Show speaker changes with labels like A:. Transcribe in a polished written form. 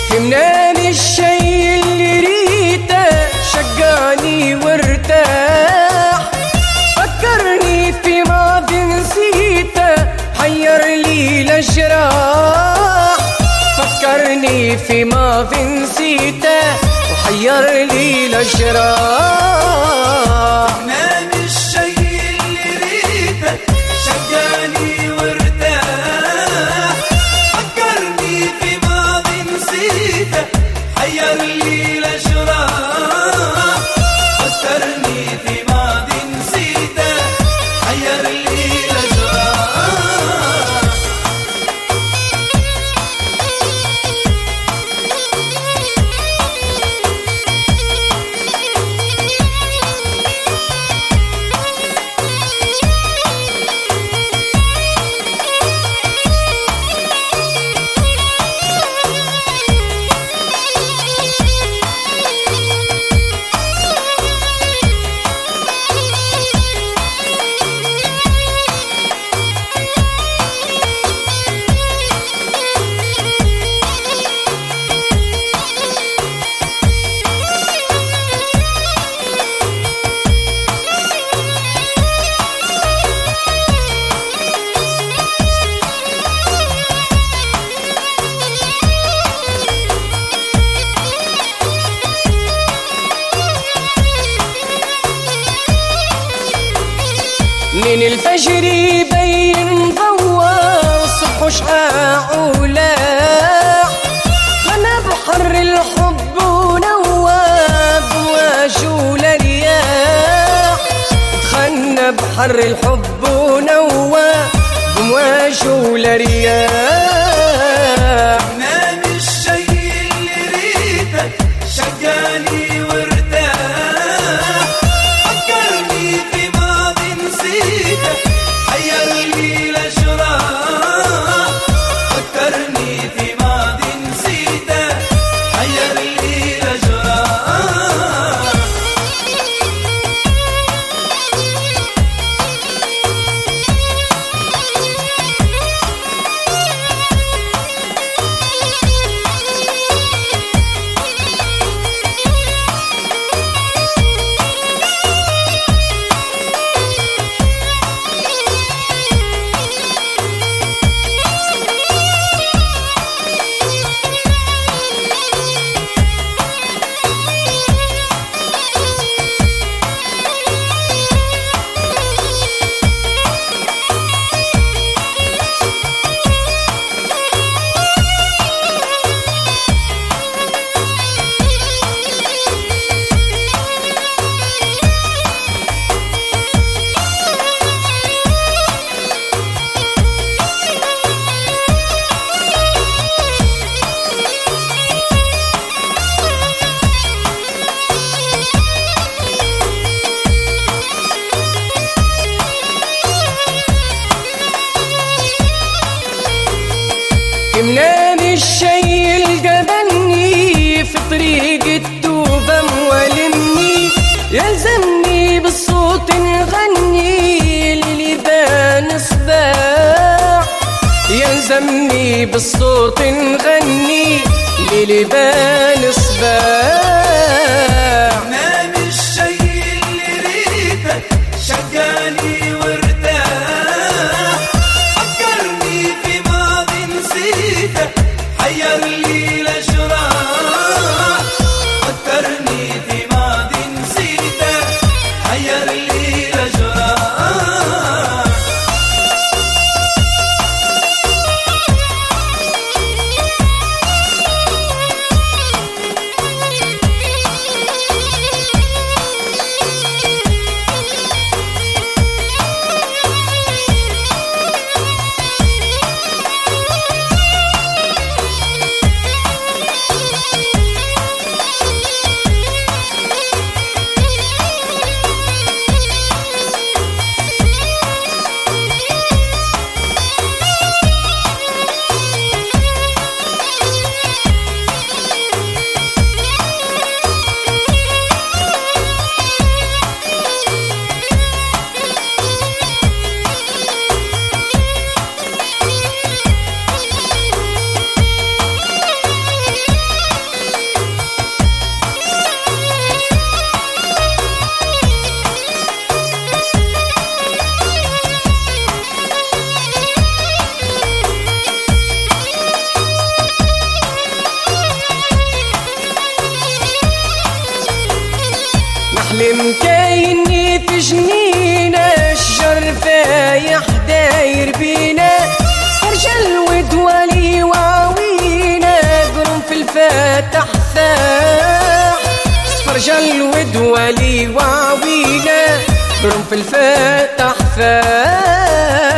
A: يمناني الشي اللي ريته شقاني وارتاح، فكرني في ماضي نسيته حير لي الأجراح، فكرني في ماضي نسيته وحير لي الأجراح.
B: يمناني الشي اللي ريته شقاني وارتاح، فكرني في ماضي نسيته حير لي الأجراح، فكرني في ماضي نسيته حير لي الأجراح.
A: من الفجر يبين ضوى الصبح شعاع ولاح، غنى بحر الحب ونوى بمواج ولرياح، غنى بحر الحب ونوى بمواج ولرياح.
B: يمناني الشي اللي ريته شقاني وارتاح، فكرني في ماضي نسيته حير لي الأجراح، فكرني في ماضي نسيته حير لي الأجراح.
A: يمناني الشي القبلني في طريق التوبة مولمني، يلزمني بالصوت نغني للي بان صباح، يلزمني بالصوت نغني للي بان صباح.
B: يمناني الشي اللي ريته شقاني وارتاح، فكرني في ماضي نسيته حير لي الأجراح، فكرني في ماضي نسيته حير لي الأجراح.
A: حلم كايني في جنينة الشجر فايح داير بينا رجال ودولي واوينا قرنفل الفاتح فاح رجال ودولي واوينا قرنفل الفاتح فاح